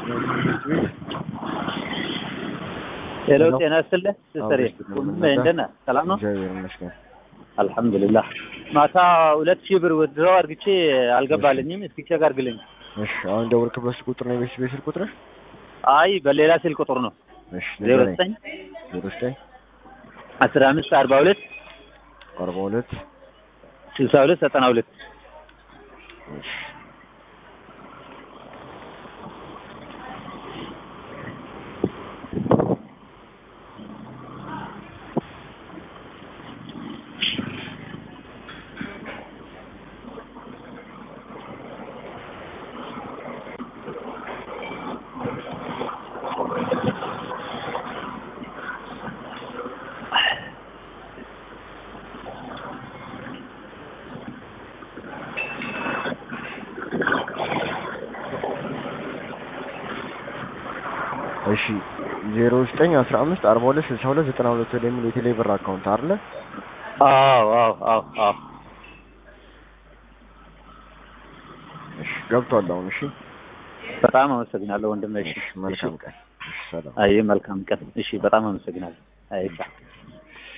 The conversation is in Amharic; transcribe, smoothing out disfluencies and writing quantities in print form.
ሄሎ ጤና ይስጥልኝ ሰሪ እንደና ሰላም ነው እግዚአብሔር ይመስገን አልহামዱሊላህ ማታ 2000 ብር ወድረው አርግቼ አልገባልኝም እስኪ ቼክ አርግልኝ እሺ አሁን ደወልክበት ቁጥር ነው ቤት ቁጥር አይ በሌላ ስልክ ቁጥር ነው እሺ 09 15 42 62 92 እሺ እሺ 0915 42 62 92 ወደሚል የቴሌብር አካውንት አይደለ? አዎ እሺ ገብቷል አሁን እሺ በጣም አመሰግናለሁ ወንድሜ እሺ መልካም ቀን እሺ ሰላም አይ መልካም ቀን እሺ በጣም አመሰግናለሁ አይካ